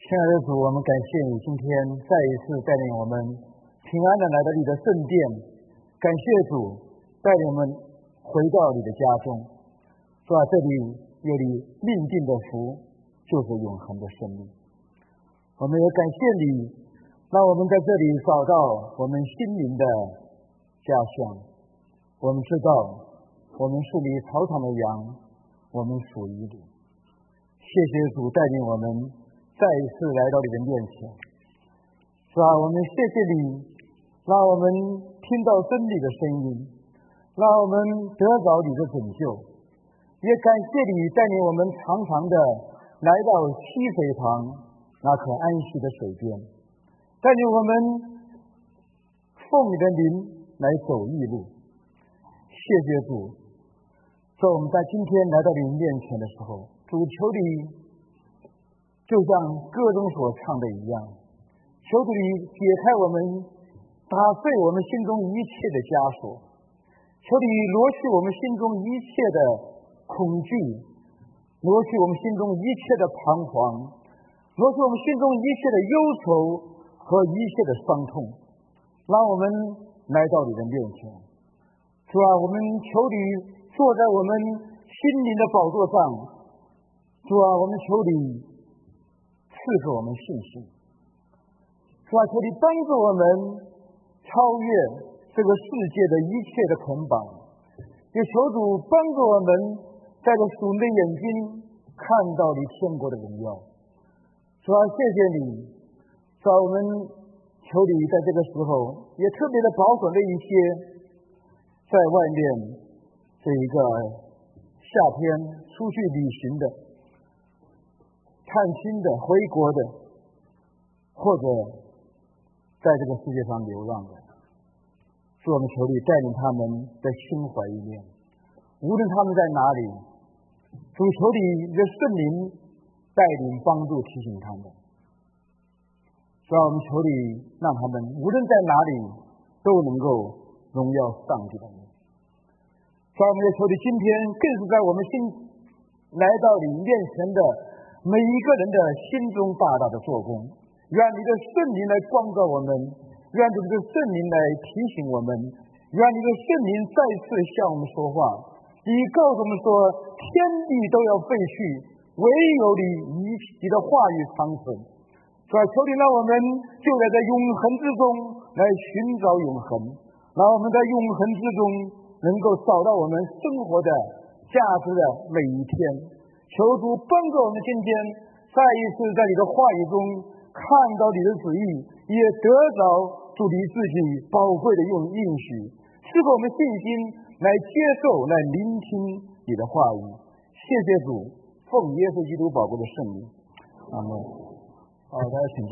亲爱的主，我们感谢你今天再一次带领我们平安的来到你的圣殿，感谢主带领我们回到你的家中。主啊，这里有你命定的福，就是永恒的生命。我们也感谢你，让我们在这里找到我们心灵的家乡。我们知道我们是你草场的羊，我们属于你。谢谢主带领我们再一次来到你的面前。是啊，我们谢谢你让我们听到真理的声音，让我们得着你的拯救，也感谢你带领我们常常的来到溪水旁那可安息的水边，带领我们奉你的灵来走义路。谢谢主，在我们在今天来到你面前的时候，主求你就像歌中所唱的一样，求主你解开我们，打碎我们心中一切的枷锁，求你挪去我们心中一切的恐惧，挪去我们心中一切的彷徨，挪去我们心中一切的忧愁和一切的伤痛，让我们来到你的面前。主啊，我们求你坐在我们心灵的宝座上。主啊，我们求你赐给我们信心。主啊，求你帮助我们超越这个世界的一切的捆绑，也求主帮助我们带着属灵的眼睛看到你天国的荣耀。主啊，谢谢你，主啊，我们求你在这个时候也特别的保守那一些在外面这一个夏天出去旅行的、探亲的、回国的，或者在这个世界上流浪的，是我们求你带领他们的心怀意念，无论他们在哪里，主求你的圣灵带领帮助提醒他们。主啊，我们求你让他们无论在哪里都能够荣耀上帝的名。主啊，我们也求你今天更是在我们心来到你面前的每一个人的心中大大的做工，愿你的圣灵来光照我们，愿你的圣灵来提醒我们，愿你的圣灵再次向我们说话。你告诉我们说，天地都要废去，唯有你的话语长存。主啊，求你让我们就在这永恒之中来寻找永恒，让我们在永恒之中能够找到我们生活的价值的每一天。求主帮助我们今天再一次在你的话语中看到你的旨意，也得着主你自己宝贵的应许，赐给我们信心来接受、来聆听你的话语。谢谢主，奉耶稣基督宝贵的圣名，阿门。好，大家请坐。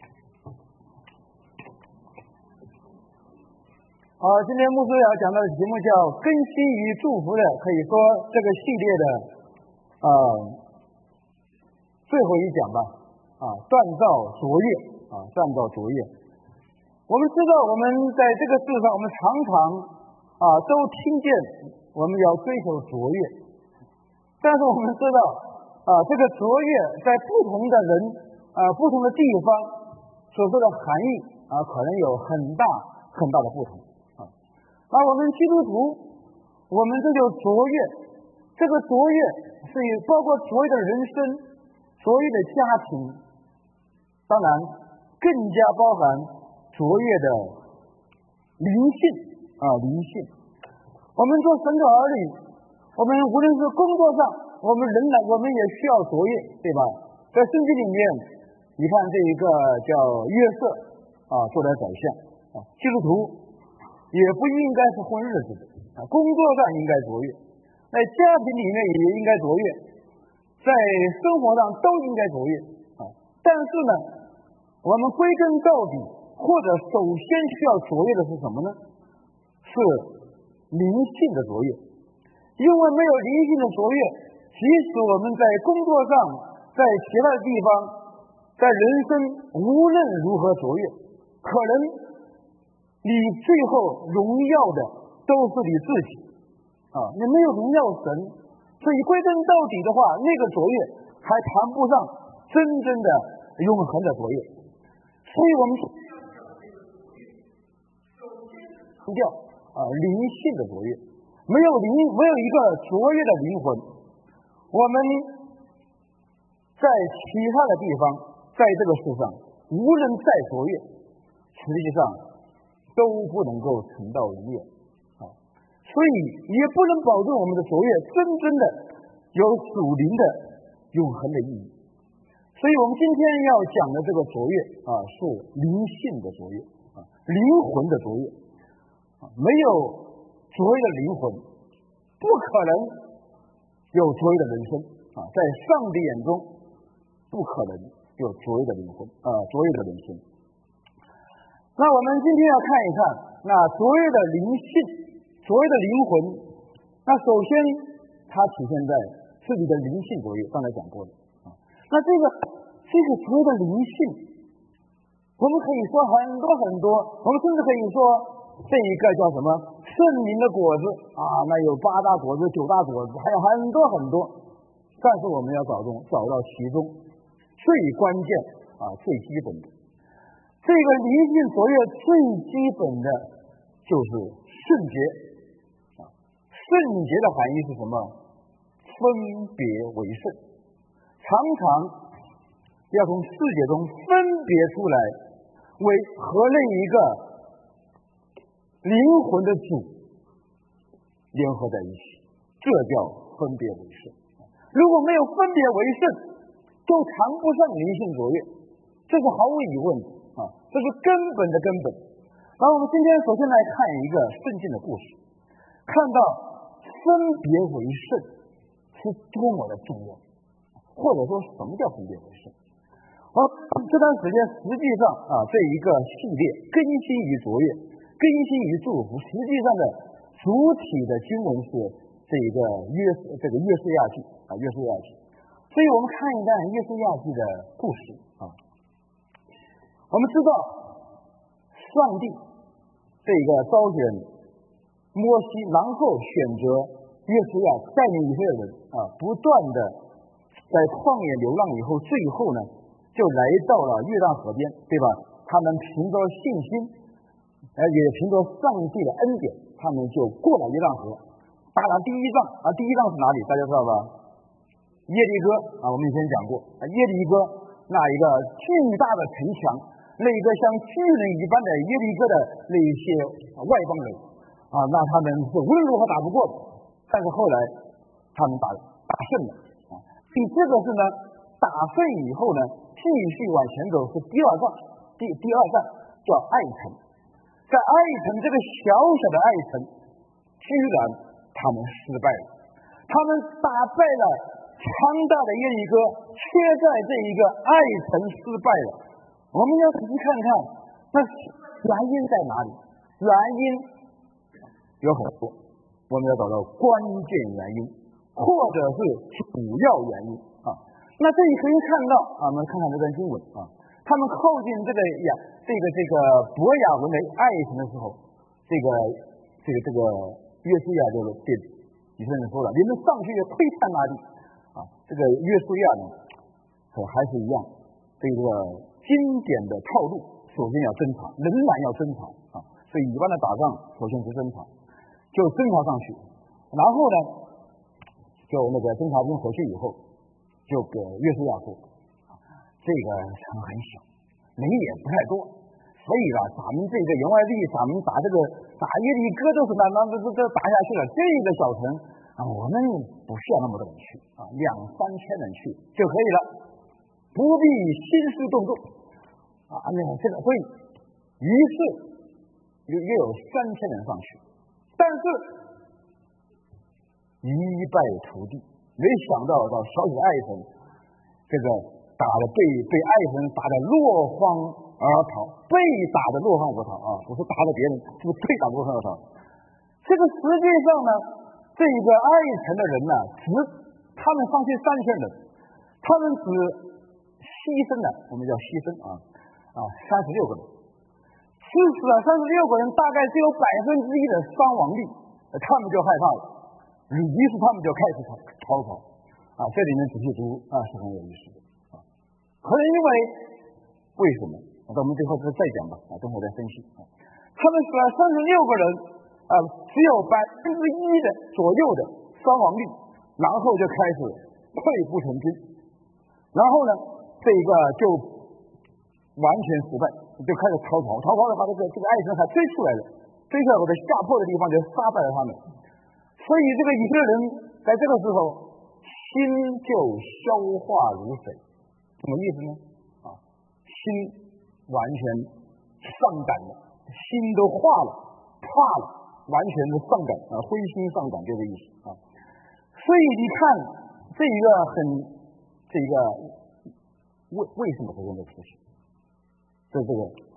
好，今天牧师要讲到的题目叫根基与祝福的，可以说这个系列的最后一讲吧，锻造卓越，锻造卓越。我们知道我们在这个世上，我们常常都听见我们要追求卓越，但是我们知道这个卓越在不同的人不同的地方所说的含义可能有很大很大的不同。而我们基督徒，我们这就卓越，这个卓越是包括卓越的人生、卓越的家庭，当然更加包含卓越的灵性灵性。我们做神的儿女，我们无论是工作上，我们仍然我们也需要卓越，对吧？在圣经里面，你看这一个叫约瑟做了宰相基督徒也不应该是混日子的工作上应该卓越，在家庭里面也应该卓越，在生活上都应该卓越但是呢，我们归根到底，或者首先需要卓越的是什么呢？是灵性的卓越。因为没有灵性的卓越，即使我们在工作上，在其他的地方，在人生无论如何卓越，可能你最后荣耀的都是你自己你没有荣耀神，所以归根到底的话，那个卓越还谈不上真正的永恒的卓越。所以我们强调灵性的卓越，没有一个卓越的灵魂，我们在其他的地方，在这个世上，无论再卓越，实际上都不能够存到永远所以也不能保证我们的卓越真正的有属灵的永恒的意义。所以我们今天要讲的这个卓越是灵性的卓越灵魂的卓越没有卓越的灵魂，不可能有卓越的人生在上帝眼中不可能有卓越的灵魂卓越的人生。那我们今天要看一看那卓越的灵性卓越的灵魂，那首先它体现在自己的灵性卓越，刚才讲过的那这个卓越的灵性，我们可以说很多很多，我们甚至可以说这一个叫什么圣灵的果子那有8大果子9大果子，还有很多很多，但是我们要找到其中最关键最基本的这个灵性卓越，最基本的就是圣洁圣洁的含义是什么？分别为圣，常常要从世界中分别出来，为和另一个灵魂的主联合在一起，这叫分别为圣。如果没有分别为圣，就谈不上灵性卓越，这是毫无疑问这是根本的根本。然后我们今天首先来看一个圣经的故事，看到分别为圣是多么的重要，或者说什么叫分别为圣。这段时间实际上这一个系列更新于卓越，更新于祝福，实际上的主体的经文是这一个约书亚记约书亚记。所以我们看一看约书亚记的故事我们知道上帝这个招选摩西，然后选择约书亚带领以色列人不断的在旷野流浪以后，最后呢就来到了约旦河边，对吧？他们凭着信心也凭着上帝的恩典，他们就过了约旦河，打了第一仗第一仗是哪里大家知道吧？耶利哥我们以前讲过耶利哥那一个巨大的城墙，那一个像巨人一般的耶利哥的那一些外邦人那他们是无论如何打不过的，但是后来他们打胜了第这个是呢打胜以后呢继续往前走，是第二站叫爱城。在爱城这个小小的爱城，居然他们失败了，他们打败了强大的耶利哥，却在这一个爱城失败了。我们要仔细看看那原因在哪里，原因有很多，我们要找到关键原因或者是主要原因那这里可以看到我们看看这段经文他们靠近这个伯亚文的爱城的时候，这个约书亚就对以色列人说了，你们上去窥探那地这个约书亚呢还是一样，这个经典的套路，首先要侦查，仍然要侦查所以一般的打仗首先是侦查，就侦查上去，然后呢就那个侦察兵回去以后就给约书亚说这个城很小，人也不太多，所以咱们这个员外地咱们打耶利哥都是这打下去了，这个小城我们不需要那么多人去2-3千人去就可以了，不必兴师动众这个会于是又有3000人上去，但是一败涂地，没想到到小小的爱城这个打的被爱城打得落荒而逃，被打得落荒而逃不是打的别人，是被打落荒而逃。这个实际上呢这一个爱城的人呢他们上去3000人，他们只牺牲了，我们叫牺牲36个人，其实36个人大概只有1%的伤亡率，他们就害怕了，于是他们就开始逃跑这里面仔细读是很有意思的可能因为为什么？我们最后再讲吧，等会再分析。他们死了36个人，只有1%的左右的伤亡率，然后就开始溃不成军，然后呢，这个就完全失败，就开始逃跑的话，这个艾森还追出来了，追出来我的下坡的地方就杀败了他们。所以这个以色列人在这个时候心就消化如水，什么意思呢？心完全丧胆了，心都化了，怕了，完全是丧胆灰心丧胆这个意思所以你看这一个为什么会这么出现？这个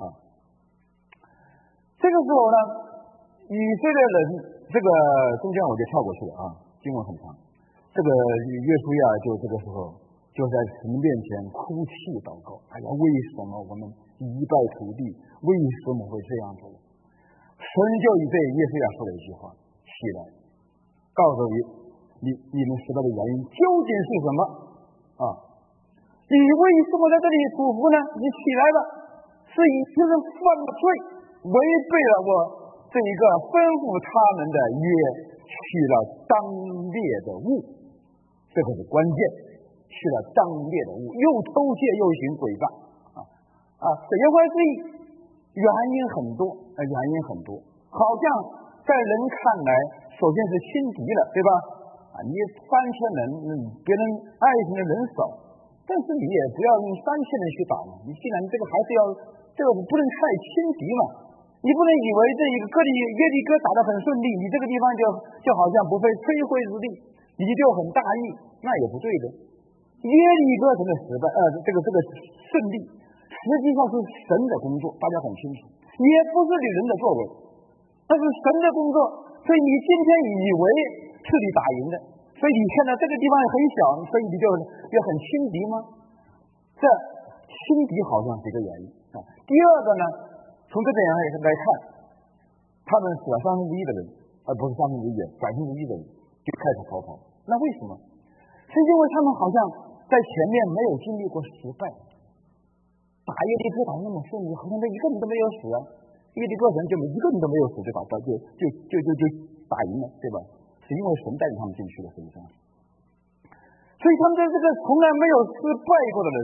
这个时候呢，以色列人这个中间我就跳过去了经文很长。这个约书亚就这个时候就在神面前哭泣祷告，哎呀，为什么我们一败涂地？为什么会这样子？神就对约书亚说了一句话：起来，告诉你们失败的原因究竟是什么你为什么在这里嘱咐呢？你起来吧，是以色列人犯了罪，违背了我这一个吩咐他们的约，去了当列的物，这个是关键，去了当列的物，又偷窃又行诡诈这言外之意，原因很多，好像在人看来，首先是轻敌了，对吧？你3000人，别人爱情的人少，但是你也不要用3000人去打嘛。你既然这个还是要，这个不能太轻敌嘛。你不能以为这一个耶利哥打得很顺利，你这个地方就好像不费吹灰之力，你就很大意，那也不对的。耶利哥城的失败，这个胜利，实际上是神的工作，大家很清楚，也不是你人的作为，那是神的工作。所以你今天以为是你打赢的，所以你看到这个地方很小，所以你就很轻敌吗？这轻敌好像是一个原因第二个呢，从这点来看，他们死了1/3的人，而不是1/3，1%的人就开始逃跑。那为什么？是因为他们好像在前面没有经历过失败，打耶利哥打那么顺利，好像这一个人都没有死耶利哥城就一个人都没有死，就打赢了，对吧？是因为神带领他们进去的，实际上。所以他们在这个从来没有失败过的人，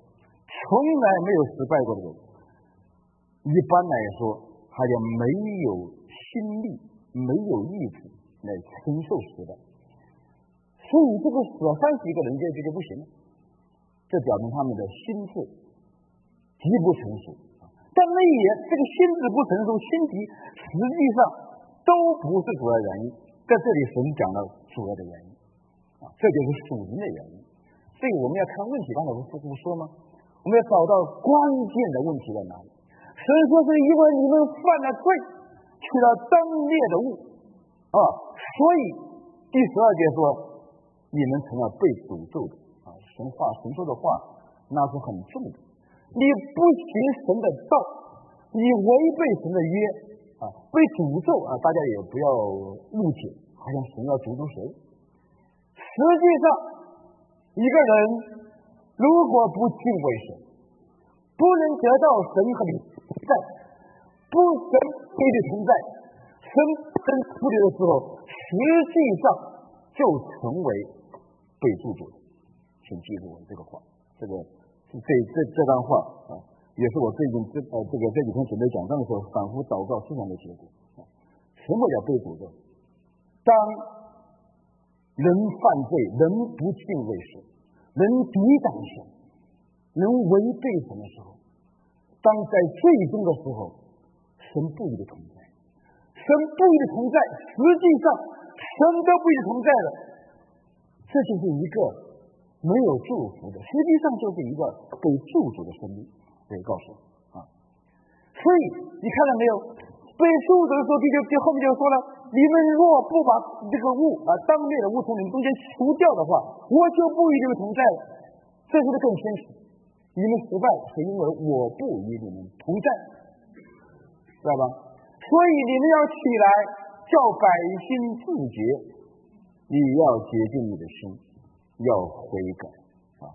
一般来说他也没有心力，没有意志来承受失败。所以这个死了30个人就不行了，这表明他们的心智极不成熟。但这个心智不成熟，心敌实际上都不是主要原因，在这里神讲了主要的原因这就是属灵的原因。所以我们要看问题，刚才我不说吗？我们要找到关键的问题在哪里。神说是因为你们犯了罪，去了当列的物所以第12节说你们成了被诅咒的神说的话那是很重的。你不行神的道，你违背神的约被诅咒大家也不要误解，好像神要诅咒谁。实际上一个人如果不敬畏神，不能得到神和你同在，不神和你同在，神不能处理的时候，实际上就成为被诅咒的。请记住这个话，这段话也是我最近这几天准备讲章的时候反复祷告思想的结果。什么叫被诅咒？当人犯罪，人不敬畏神，人抵挡神，人违背神的时候，当在最终的时候，神不与你同在，神不与你同在，实际上神都不与你同在了，这就是一个没有祝福的，实际上就是一个被咒诅的生命。可以告诉我所以你看到没有？被咒诅的时候，后面就说了，你们若不把这个物当列的物从你们中间除掉的话，我就不与你们同在了。这是不是更清楚？你们失败是因为我不与你们同在，知道吧？所以你们要起来叫百姓自洁，你要洁净你的心，要悔改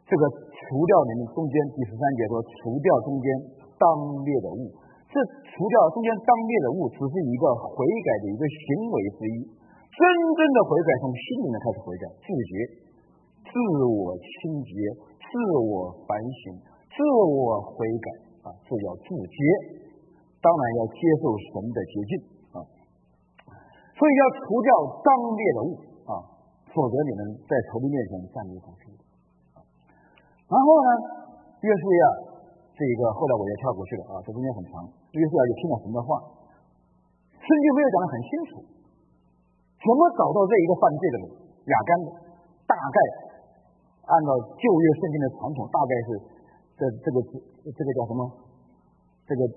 这个除掉你们中间第13节说除掉中间当灭的物，这除掉中间当灭的物只是一个悔改的一个行为之一，真正的悔改从心里面开始悔改，自觉、自我清洁、自我反省、自我悔改这叫自洁，当然要接受神的洁净所以要除掉当灭的物否则你们在仇敌面前站立不住然后呢，约书亚这个后来我也跳过去了这中间很长，约书亚就听了神的话，圣经没有讲得很清楚，怎么找到这一个犯罪的人亚干的，大概按照旧约圣经的传统，大概是这个叫什么？这个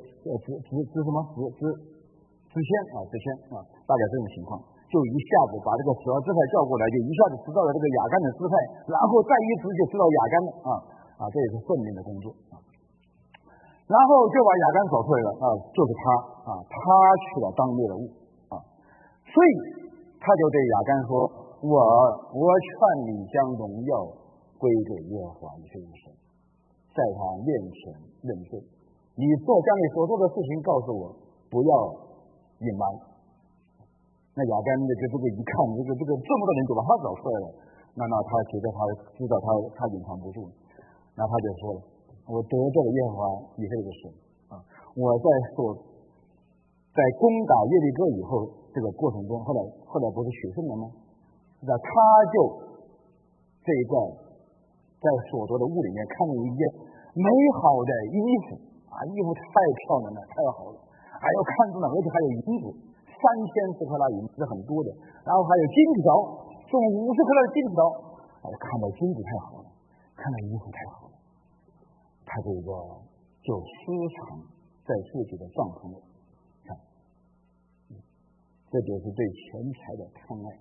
支先，大概这种情况，就一下子把这个12支派叫过来，就一下子知道了这个亚干的支派，然后再一直就知道亚干了这也是顺便的工作然后就把亚干找出来了就是他取了当灭的物所以他就对亚干说，我劝你将荣耀归给耶和华以色列神，在他面前认罪，将你所做的事情告诉我，不要隐瞒。那亚干的就这个一看，这么多人就把他找出来了，那他觉得他知道他隐藏不住，那他就说了，我得罪了耶和华以色列神我在攻打耶利哥以后这个过程中，后来不是取胜了吗？那他就这一段在所得的屋里面看见一件美好的衣服衣服太漂亮了，太好了，还有看中了，而且还有银子3000克拉银子是很多的，然后还有金子条，送50克拉的金子条看到金子太好了，看到衣服太好了，他这个就私藏在自己的帐篷里这就是对钱财的贪爱，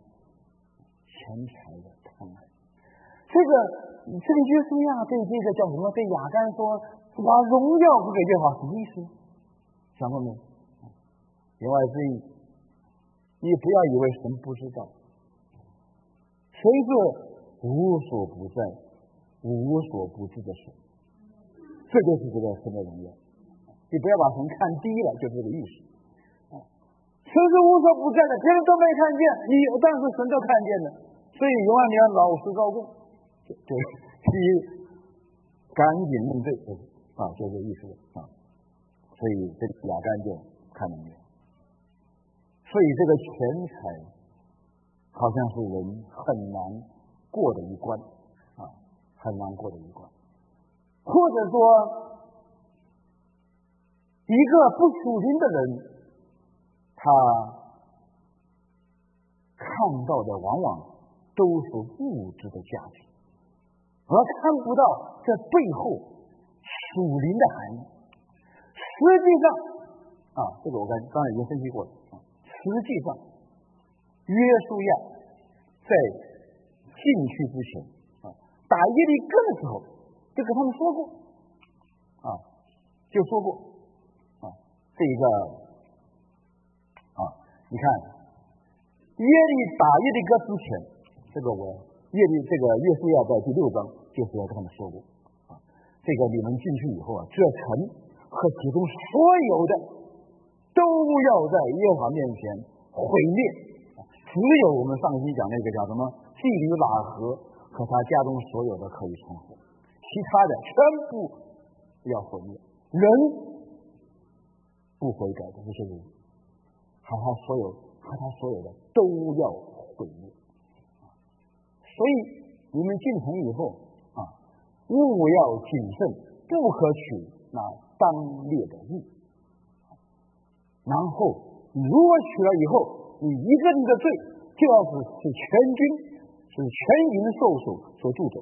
这个约书亚对这个叫什么？对亚干说把荣耀归给耶和华，什么意思？想过没有？言外之意，你不要以为神不知道，谁是无所不在、无所不知的神？这就是这个神的荣耀。你不要把神看低了，就是这个意思。神是无所不在的，别人都没看见，但是神都看见了，所以永远你要老实招供，第一赶紧认罪就这个意思所以这个亚干就看到没有，所以这个钱财好像是人很难过的一关很难过的一关，或者说一个不属灵的人，他看到的往往都是物质的价值，而看不到这背后属灵的含义。实际上这个我刚才已经分析过了实际上约书亚在进去之前打耶利哥的时候就跟他们说过就说过这一个你看打耶利哥之前约书亚在第6章就是要跟他们说过这个你们进去以后这城和其中所有的都要在耶和华面前毁灭，只有我们上期讲那个叫什么基律拉河和他家中所有的可以存活，其他的全部要毁灭，人不悔改的这些人和他所有的都要毁灭。所以你们进城以后务要谨慎，不可取那当列的物。然后如果取了以后，你一个人的罪就要是全军是全营受所铸走，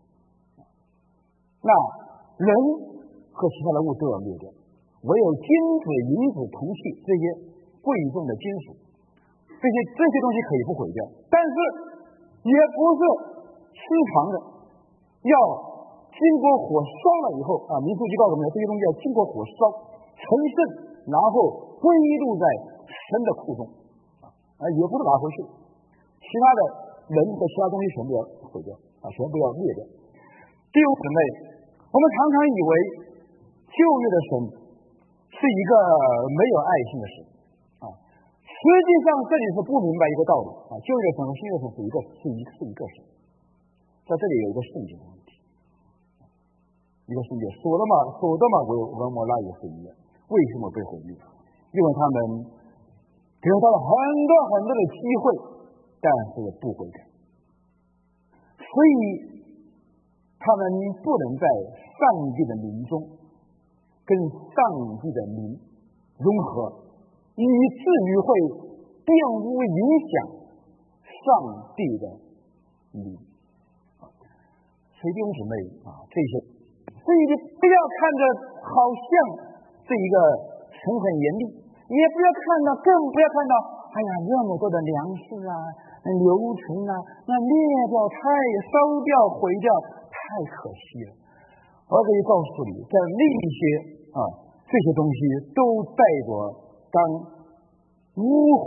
那人和其他的物都要灭掉，唯有金子、银子、铜器这些贵重的金属，这些东西可以不毁掉，但是也不是私藏的，要经过火烧了以后民数记告诉我们这些东西要经过火烧成圣，然后归入在神的库中也不是拿回去，其他的人和其他东西全部要毁掉全部要灭掉。 弟兄姊妹，我们常常以为旧约的神是一个没有爱心的神啊，实际上这里是不明白一个道理啊，旧约神和新约神是一个神，在这里有一个圣洁的问题，一个圣洁。所多玛为俄摩拉也是一样，为什么被毁灭？因为他们得到了很多很多的机会，但是不悔改，所以他们不能在上帝的名中跟上帝的名融合，以至于会玷污影响上帝的名。所以弟兄姊妹啊，这些，所以你不要看着好像这一个神很严厉，也不要看到，更不要看到，哎呀，那么多的粮食啊、流程啊，那灭掉、烧掉、毁掉，太可惜了。我可以告诉你，在那些这些东西都带着当污秽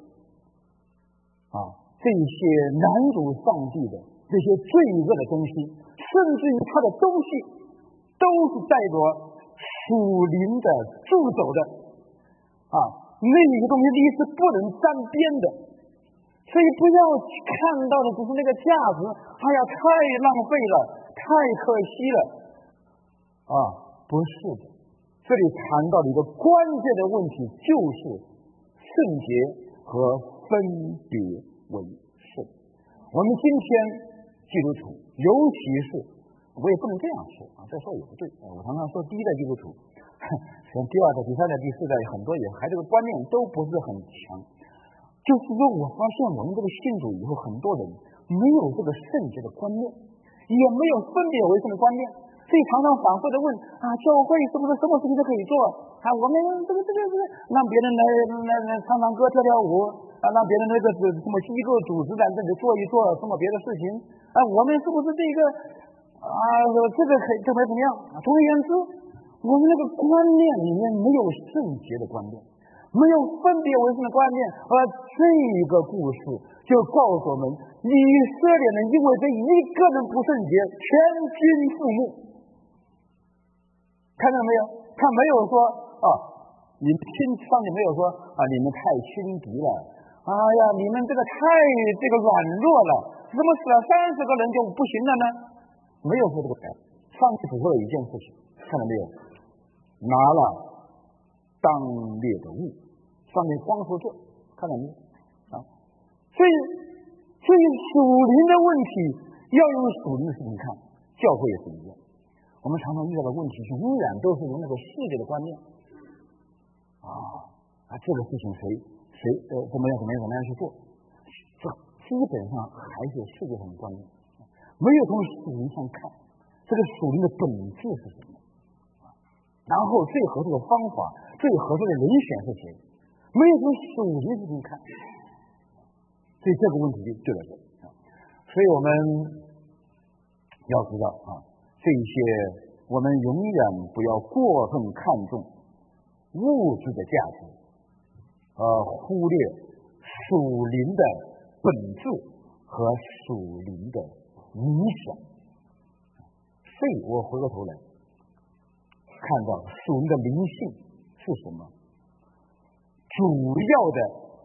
这些难辱上帝的这些罪恶的东西，甚至于它的东西都是带着属灵的助走的那个东西离是不能沾边的，所以不要看到的只是那个价值，哎呀，太浪费了，太可惜了不是的。这里谈到的一个关键的问题就是圣洁和分别为圣。我们今天基督徒，尤其是我也不能这样说这说也不对我常常说第一代基督徒像第二代、第三代、第四代很多也还这个观念都不是很强，就是说我发现我们这个信主以后，很多人没有这个圣洁的观念，也没有分别为圣的观念，所以常常反复的问教会是不是什么事情都可以做我们这个让别人来唱唱歌、跳跳舞让别人那个什么机构组织在这里做一做什么别的事情我们是不是这个这个可以怎么样总而言之，我们那个观念里面没有圣洁的观念，没有分别为圣的观念，而这个故事就告诉我们，以色列人因为这一个人不圣洁，全军覆没。看到没有？他没有说你们上帝没有说你们太轻敌了，哎呀，你们这个太软弱了，怎么死了30个人就不行了呢？没有说这个白，上帝只说了一件事情，看到没有？拿了当列的物，上面光说这，看到没有所以属灵的问题要用属灵的事情看，教会也是一样。我们常常遇到的问题是依然都是用那个世界的观念这个事情谁怎么样去做，这基本上还是世界上的观念，没有从属灵上看这个属灵的本质是什么，然后最合适的方法、最合适的人选是谁，没有从属灵事情看，所以这个问题就在这里所以我们要知道这些我们永远不要过分看重物质的价值，忽略属灵的本质和属灵的影响。所以我回过头来看到属灵的灵性是什么，主要的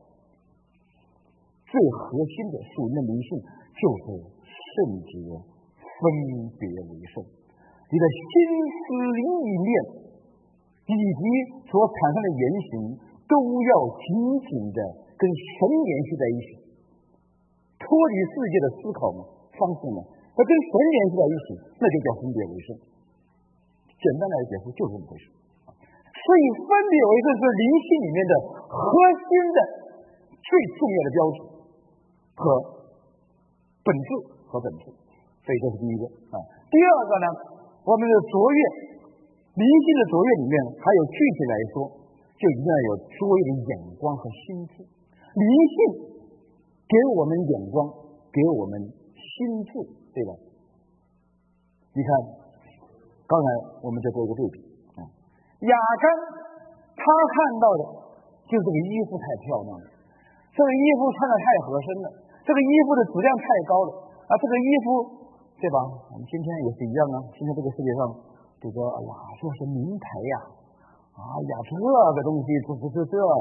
最核心的属灵的灵性就是圣洁分别为圣，你的心思意念以及所产生的言行都要紧紧的跟神联系在一起，脱离世界的思考方式要跟神联系在一起，那就叫分别为圣。简单来解释就是这么回事。所以分别为圣是灵性里面的核心的最重要的标志和本质所以这是第一个第二个呢，我们的卓越灵性的卓越里面还有具体来说就一定要有卓越的眼光和心智。灵性给我们眼光，给我们心智，对吧？你看刚才我们就做一个对比亚干他看到的就是这个衣服太漂亮了，这个衣服穿得太合身了，这个衣服的质量太高了这个衣服对吧？我们今天也是一样啊。今天这个世界上，这个哎呀，这是名牌呀，哎呀，这个东西，这个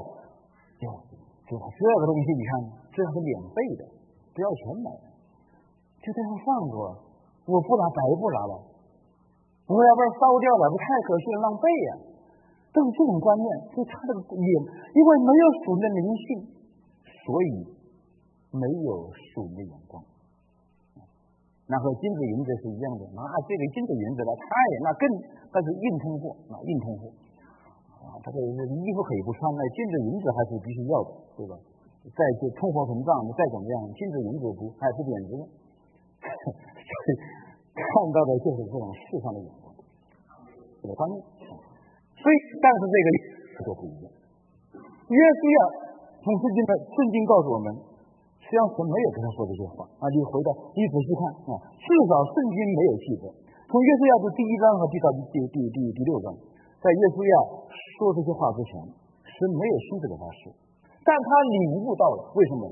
东西，你看，这是免费的，不要钱买的，就这样放着，我不拿白不拿了，我要不然烧掉了，不太可惜了，浪费呀。都是这种观念，所以他这个因为没有属灵的灵性，所以没有属灵的眼光。那和金子银子是一样的，这个金子银子的那是硬通货硬通货这个衣服可以不穿，那金子银子还是必须要的，对吧？再就通货膨胀，再怎么样，金子银子还不贬值。所以看到的就是这种世上的眼光，这个观念。所以，但是这个就不一样。约书亚从圣经告诉我们，实际上神没有跟他说这些话你仔细看至少圣经没有记载。从约书亚的第1章和第6章，在约书亚说这些话之前，神没有亲自给他说，但他领悟到了。为什么？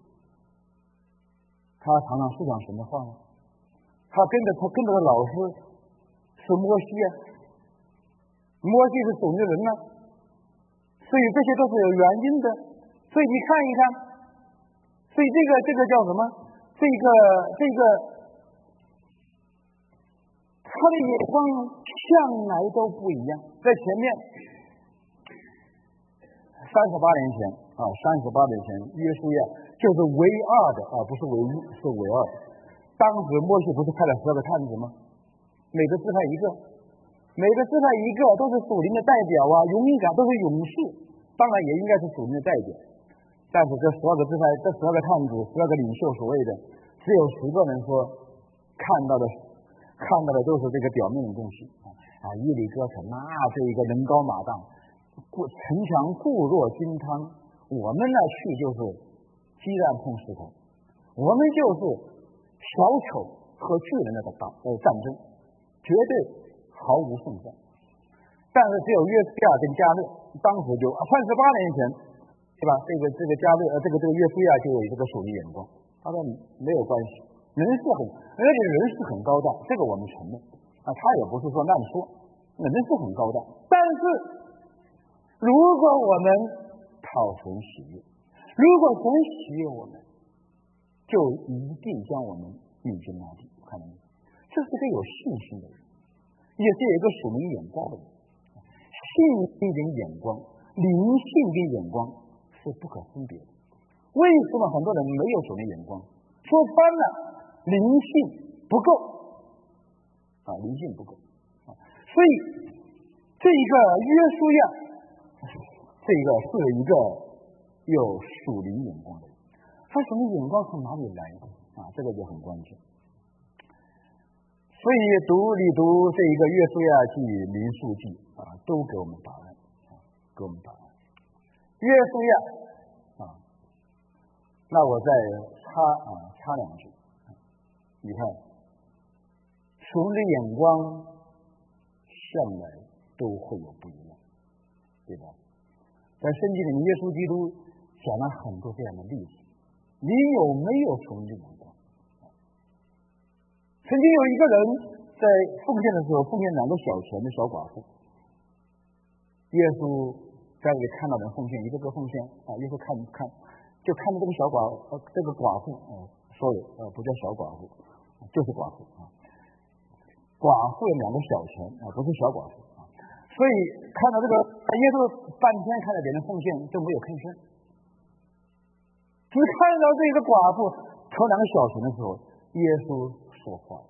他常常思想神的话吗？他跟着的老师是摩西摩西是属灵的人所以这些都是有原因的。所以你看一看，所以这个叫什么？这个他的眼光向来都不一样。在前面38年前约书亚就是唯二的不是唯一，是唯二的。当时摩西不是派了12个探子吗？每个支派一个都是属灵的代表勇敢，都是勇士，当然也应该是属灵的代表。但是这12个支派，这12个探子，12个领袖，所谓的只有10个人说看到的都是这个表面的东西耶利哥城这一个人高马大，城墙固若金汤，我们去就是鸡蛋碰石头，我们就是小丑和巨人的战争，绝对毫无胜算。但是只有约书亚跟迦勒，当时就38年前，对吧？这个迦勒这个约书亚就有这个属灵眼光。他说没有关系，而且人是很高大，这个我们承认他也不是说乱说，人是很高大。但是如果我们讨神喜悦，如果神喜悦我们，就一定将我们引进那里。看到没有？这是个有信心的人，也是有一个属灵眼光的人。信心跟眼光，灵性跟眼光是不可分别的。为什么很多人没有属灵眼光？说穿了，灵性不够灵性不够所以这一个约书亚，这个是一个有属灵眼光的人。他属灵眼光从哪里来这个就很关键。所以你读这一个约书亚记、民数记都给我们答案约书亚那我再插2句。你看，属灵的眼光向来都会有不一样，对吧？在圣经里面，耶稣基督讲了很多这样的例子。你有没有属灵的眼光？曾经有一个人在奉献的时候，奉献2个小钱的小寡妇，耶稣在这里看到人奉献，一个个奉献耶稣看就看到这个这个寡妇sorry不叫小寡妇，就是寡妇寡妇有2个小钱不是小寡妇所以看到这个耶稣半天看到别人奉献就没有吭声，只看到这个寡妇筹2个小钱的时候，耶稣说话。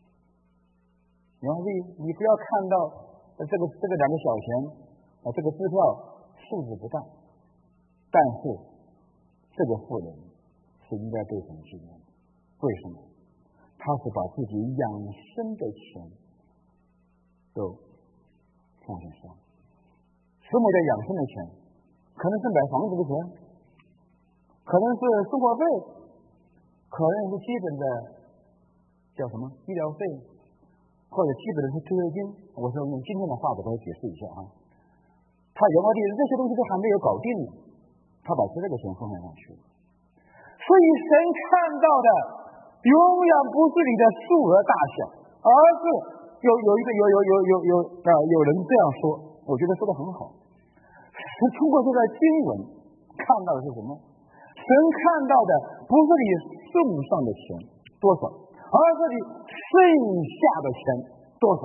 你不要看到这个2个小钱这个支票数字不大，但是这个妇人是应该被神纪念的。为什么？他是把自己养生的钱都奉献上。什么叫养生的钱？可能是买房子的钱，可能是生活费，可能是基本的叫什么医疗费，或者基本的是退休金。我说用今天的话给大家解释一下他有这些东西都还没有搞定呢，他把这个钱奉献上去了。所以神看到的比永远不是你的数额大小，而是有人这样说，我觉得说得很好。是通过这个经文看到的是什么？神看到的不是你送上的钱多少，而是你剩下的钱多少。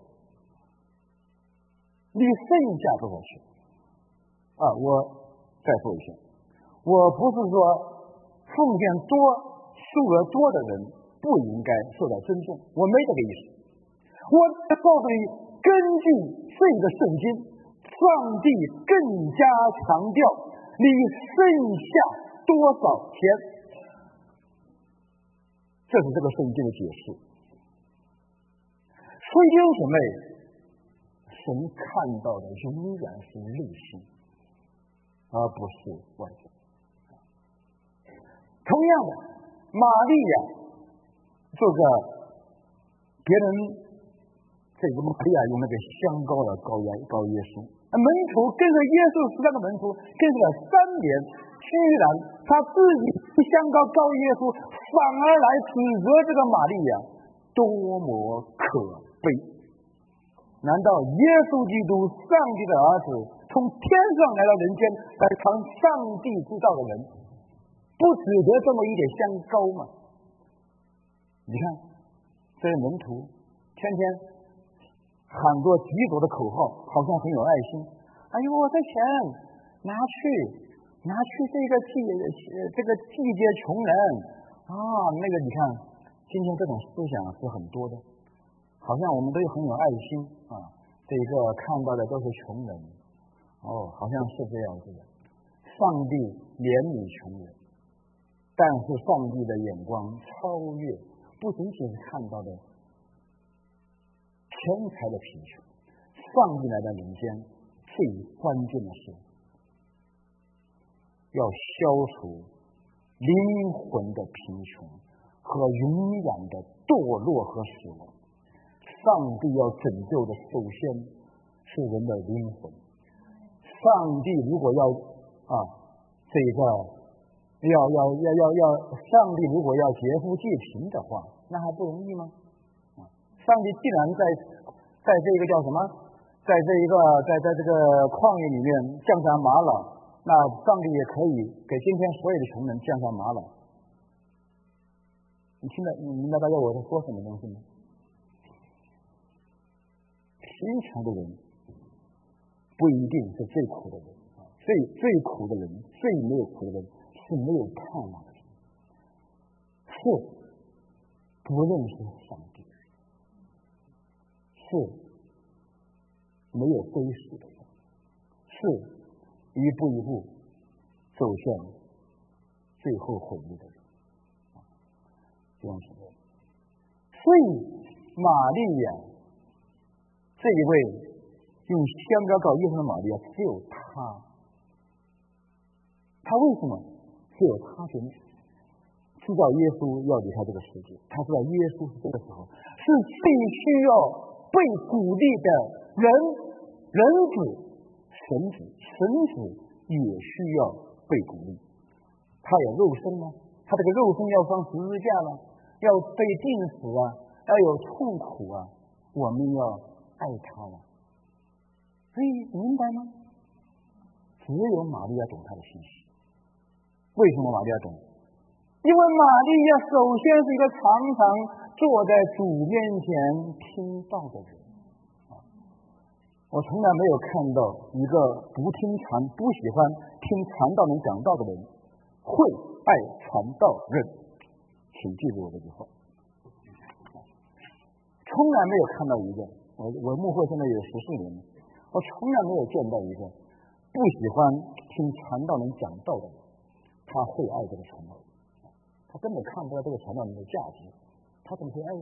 你剩下多少钱？我再说一下，我不是说奉献多、数额多的人不应该受到尊重，我没这个意思。我告诉你，根据这个圣经，上帝更加强调你剩下多少钱，这是这个圣经的解释。所以弟兄姊妹，神看到的永远是内心，而不是外在。同样的，玛利亚这个别人这个玛利亚用那个香膏来膏耶稣，门徒跟着耶稣13个门徒跟着了3年，居然他自己香膏膏耶稣，反而来指责这个玛利亚多么可悲。难道耶稣基督上帝的儿子从天上来到人间来尝上帝之道的人不值得这么一点香膏吗？你看这些门徒天天喊着极多的口号，好像很有爱心。哎呦，这钱拿去这个季节穷人那个你看今天这种思想是很多的，好像我们都很有爱心这个看到的都是穷人，好像是这样子的。上帝怜悯穷人，但是上帝的眼光超越，不仅仅是看到的天才的贫穷，上帝来到人间最关键的是要消除灵魂的贫穷和永远的堕落和死亡。上帝要拯救的首先是人的灵魂。上帝如果要上帝如果要劫富济贫的话，那还不容易吗？上帝既然在这个叫什么，在这个旷野里面降下玛瑙，那上帝也可以给今天所有的穷人降下玛瑙。你明白大家我在说什么东西吗？贫穷的人不一定是最苦的人，最苦的人，最没有苦的人是没有盼望的人，是不认识上帝，是没有归属的人，是一步一步走向最后毁灭的人。这样子的。所以玛利亚这一位用香膏膏耶稣的玛利亚，只有他为什么只有他知道耶稣要离开这个世界，他知道耶稣是这个时候是最需要被鼓励的人子神子也需要被鼓励。他有肉身吗？他这个肉身要上十字架了，要被钉死要有痛苦我们要爱他了。所以明白吗？只有玛利亚懂他的心思。为什么玛利亚懂？因为玛利亚首先是一个常常坐在主面前听道的人。我从来没有看到一个不喜欢听传道人讲道的人会爱传道人。请记住我这句话。从来没有看到一个，我牧会现在有14年了，我从来没有见到一个不喜欢听传道人讲道的人，他会爱这个传道人。他根本看不到这个传道人的价值，他怎么会爱呢？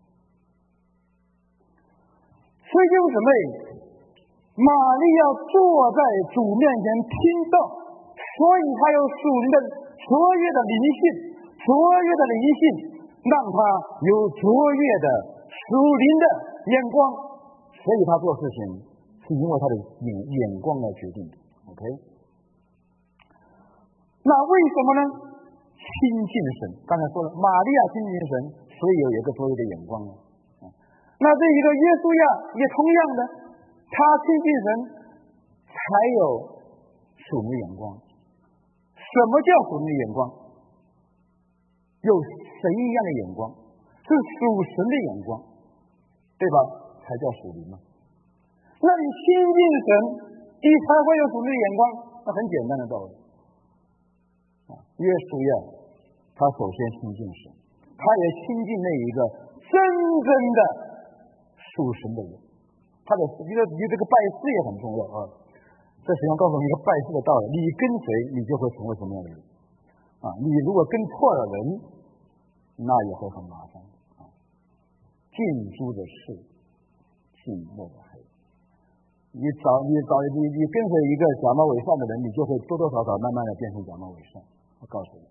所以弟兄姊妹，玛利亚坐在主面前听道，所以他有属灵的卓越的灵性，让他有卓越的属灵的眼光，所以他做事情是因为他的眼光来决定的。OK， 那为什么呢？其亲近神。刚才说了，玛利亚亲近神，所以有一个卓越的眼光了。那这一个耶稣呀，也同样的，他亲近神，才有属灵的眼光。什么叫属灵的眼光？有神一样的眼光，是属神的眼光，对吧？才叫属灵嘛。那你亲近神，你才会有属灵的眼光，那很简单的道理。耶稣呀，他首先亲近神，他也亲近那一个真正的属神的人。他的你这个拜师也很重要啊。这实际上告诉我们一个拜师的道理：你跟随，你就会成为什么样的人啊？你如果跟错了人，那也会很麻烦啊。近朱的赤，近墨的黑。你跟随一个假冒伪善的人，你就会多多少少慢慢的变成假冒伪善。我告诉你，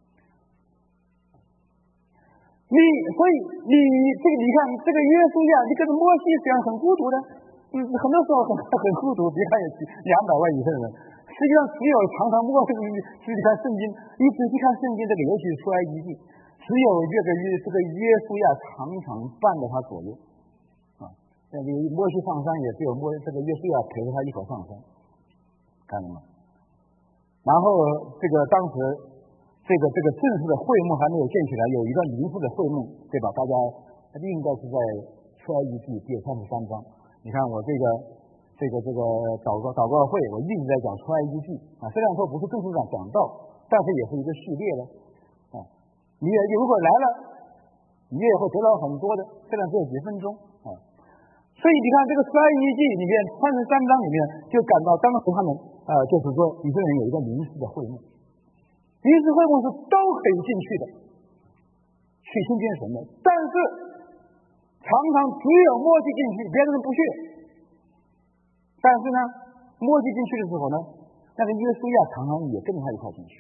所以你看这个约书亚，你跟着摩西虽然很孤独的，很多时候很孤独，别看有200万以上的人，实际上只有常常摸这个仔细看圣经，你仔细看圣经这个，尤其是出埃及记，只有这个约书亚常常伴着他左右啊。那个摩西上山也只有这个约书亚陪着他一口上山，看到吗？然后这个当时这个正式的会幕还没有建起来，有一个临时的会幕，对吧？大家应该是在出埃及记第33章。你看我这个祷告会，我一直在讲出埃及记啊，虽然说不是正式上讲到，但是也是一个系列的啊。你也如果来了，你也会得到很多的，虽然只有几分钟啊。所以你看这个出埃及记里面33章里面就感到当时他们就是说以色列人有一个临时的会幕，临时会幕是都可以进去的，去亲近神的，但是常常只有摩西进去，别的人不去。但是呢，摩西进去的时候呢，那个约书亚常常也跟着他一块进去。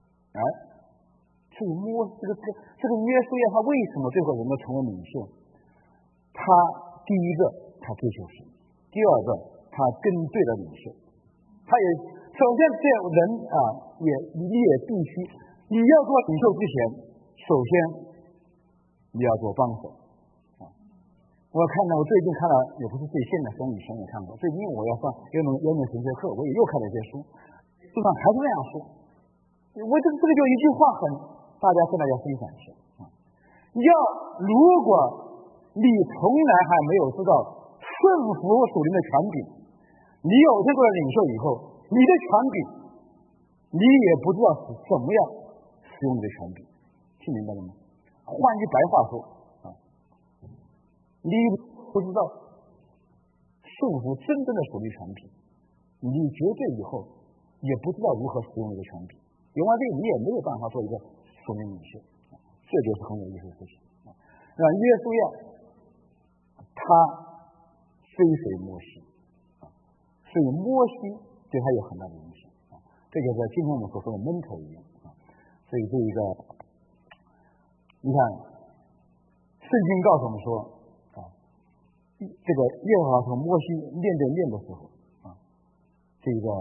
这个约书亚他为什么最后能够成为领袖？他第一个他追求神，第二个他跟对了领袖。他也首先这人啊，你也必须你要做领袖之前，首先你要做帮手啊。我最近看了，也不是最新的，从以前也看过。最近我要上有门神学课，我也又看了一些书，书上还是这样说。我这个就一句话大家现在要分享一下啊。如果你从来还没有知道顺服属灵的权柄，你有这个领袖以后，你的权柄你也不知道是怎么样使用你的权柄，听明白了吗？换句白话说啊，你不知道顺服真正的属灵权柄，你绝对以后也不知道如何使用你的权柄，有完这你也没有办法做一个属灵领袖，这就是很有意思的事情。让约书亚他追随摩西，所以摩西对他有很大的影响。这就是今天我们所说的 mentor 一样啊。所以这一个，你看，圣经告诉我们说啊，这个耶和华和摩西面对面的时候啊，这个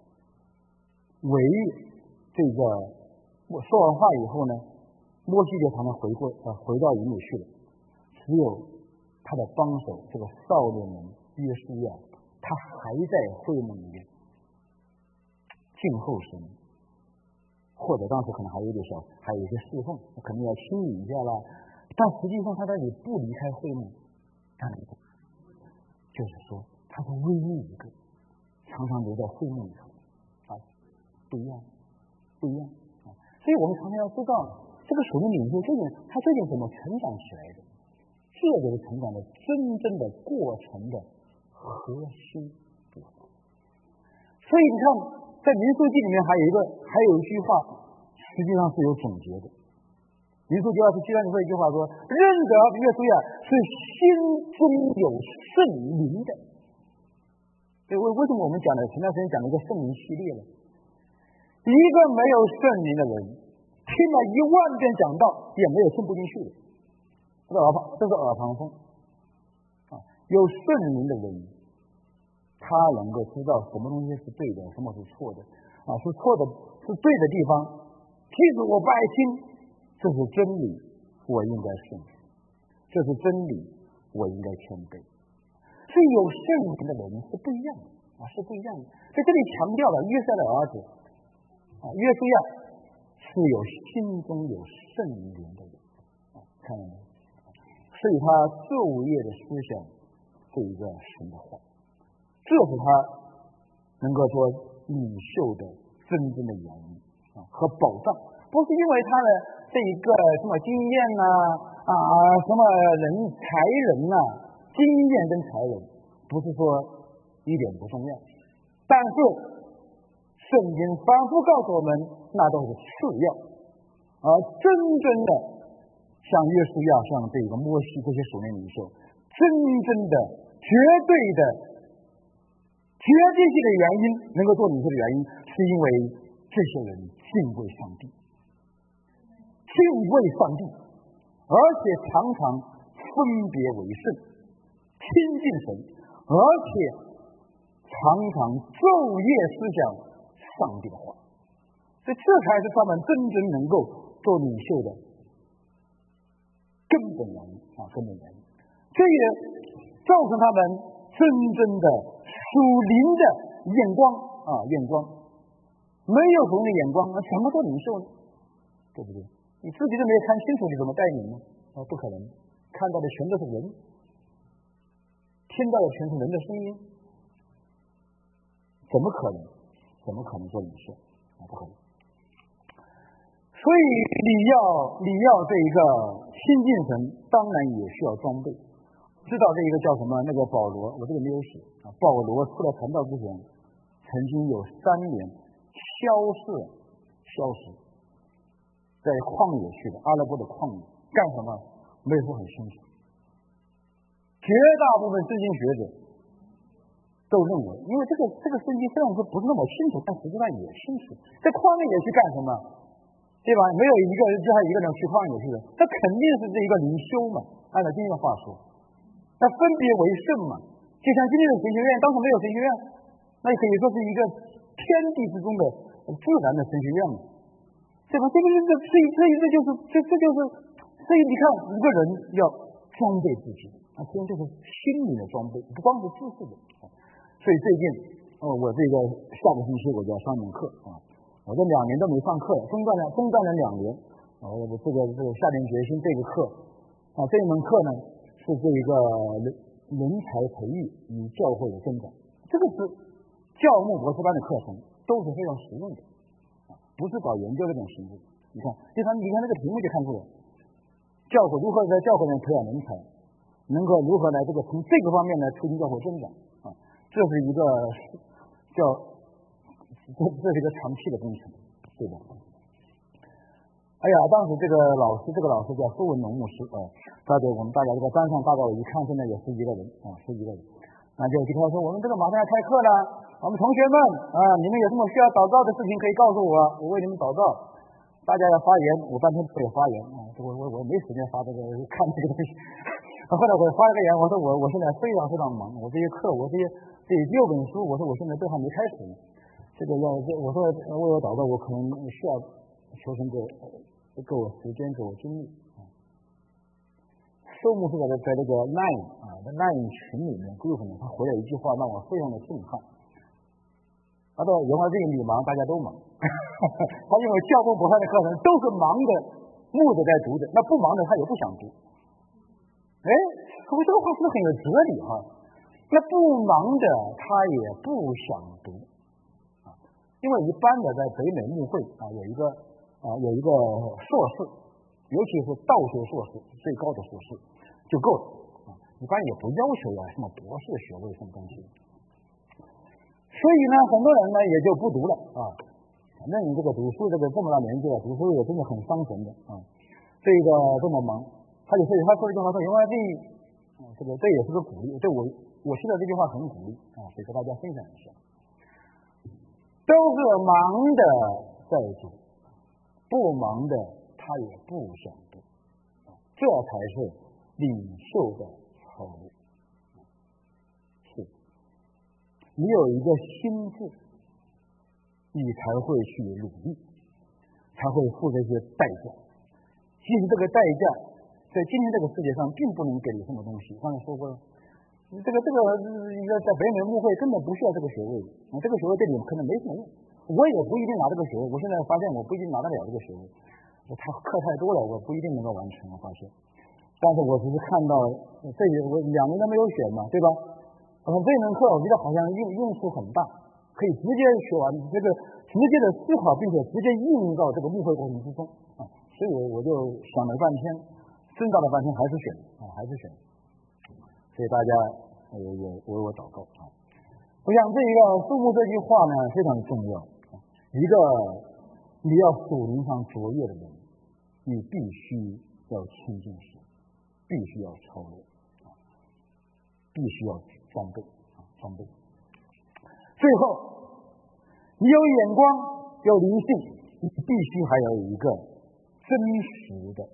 这个说完话以后呢，摩西就常常回到营里去了，只有他的帮手这个少年人约书亚，他还在会幕里面静候神，或者当时可能还有一些侍奉，可能要清理一下啦。但实际上他在这里不离开会幕，就是说他是唯一一个常常留在会幕里头啊，不一样啊。所以我们常常要知道，这个属灵领袖他究竟怎么成长起来的，这就是成长的真正的过程的核心部分。所以你看，在民数记里面还有一句话，实际上是有总结的。民数记27章里说一句话说：“认得约书亚是心中有圣灵的。”所以为什么我们前段时间讲了一个圣灵系列呢？一个没有圣灵的人，听了10000遍讲道，也没有听不进去的，这是耳旁风啊。有圣灵的人，他能够知道什么东西是对的，什么是错的啊，是错的是对的地方，听即使我不爱听，这是真理，我应该顺服；这是真理，我应该谦卑。所以有圣灵的人是不一样的是不一样的。在这里强调了约瑟的儿子约书亚是有心中有圣灵的人看到没有？所以他昼夜的思想这一个神的话，这是他能够做领袖的真正的原因和保障，不是因为他的这一个什么经验什么才人经验跟才人，不是说一点不重要，但是圣经反复告诉我们，那都是次要，而真正的像约书亚、像这个摩西这些属灵领袖，真正的绝对的决定性的原因，能够做领袖的原因，是因为这些人敬畏上帝，敬畏上帝，而且常常分别为圣，亲近神，而且常常昼夜思想上帝的话，所以这才是他们真正能够做领袖的根本原因根本原因。这也造成他们真正的属灵的眼光没有属灵的眼光怎么做领袖呢？对不对？你自己都没有看清楚，你怎么带领呢？不可能，看到的全都是人，听到的全是人的声音，怎么可能做领袖不可能。所以你要这一个亲近神，当然也需要装备。知道这一个叫什么？那个保罗，我这个没有写保罗出来传道之前，曾经有3年消失，在旷野去的阿拉伯的旷野干什么？没有说很清楚。绝大部分圣经学者都认为，因为这个圣经虽然说不是那么清楚，但实际上也清楚。在旷野去干什么？对吧？没有一个人叫他一个人去旷野去的，他肯定是这一个灵修嘛。按照今天的话说，他分别为圣嘛。就像今天的神学院，当时没有神学院，那可以说是一个天地之中的自然的神学院嘛，对吧？这就是所以你看5个人要装备自己实际上就是心灵的装备，不光是知识的所以最近我这个下个星期我就要上一门课我这2年都没上课，中断了2年我这个下定决心，这个课这一门课呢是这一个人才培育与教会的增长，这个是教牧博士班的课程，都是非常实用的不是搞研究这种形式。你看那个题目就看出来，教会如何在教会里培养人才，能够如何来从这个方面来促进教会增长这是一个这是一个长期的工程，对吧？当时这个老师叫苏文龙牧师他对我们大家这个班上大概我一看现在有10几个人那就跟他说，我们这个马上要开课了，我们同学们你们有什么需要祷告的事情可以告诉我为你们祷告。大家要发言，我半天不也发言我没时间发看这个东西后来我发了个言，我说我现在非常忙，我这些课这6本书，我说我现在都还没开始呢。我说为我祷告，我可能需要求神给我时间，给我精力收牧师在这个 Line 群里面 group 里面，他回了一句话让我非常的震撼。他说原来这个你忙，大家都忙他因为教牧博士的课程都是忙的牧者在读的，那不忙的他也不想读。我这个话是不是很有哲理那不忙的他也不想读因为一般的在北美牧会有一个硕士，尤其是道学硕士，最高的硕士就够了一般也不要求什么博士学位什么东西。所以呢，很多人呢也就不读了反正你这个读书这么大年纪了，读书也真的很伤神的这个这么忙，所以他说一句话说，原来这也是个鼓励，我现在这句话很鼓励所以和大家分享一下。都是忙的在读，不忙的他也不想读这才是领袖的好路。是你有一个心智，你才会去努力，才他会付这些代价。其实这个代价在今天这个世界上并不能给你什么东西。刚才说过了，这个一个在北美牧会根本不需要这个学位，这个学位对你们可能没什么用，我也不一定拿这个学位。我现在发现我不一定拿得了这个学位，他课太多了，我不一定能够完成。我发现，但是我只是看到这里我2年都没有选嘛，对吧？这门课我觉得好像用处很大，可以直接学完，这个直接的思考，并且直接应用到这个牧会过程之中啊。所以我就想了半天，挣扎了半天，还是选。所以大家也为我祷告啊。我想这一个注目这句话呢非常重要。一个你要属灵上卓越的人，你必须要亲近神，必须要操练，必须要装备。最后，你有眼光，有灵性，你必须还要有一个真实的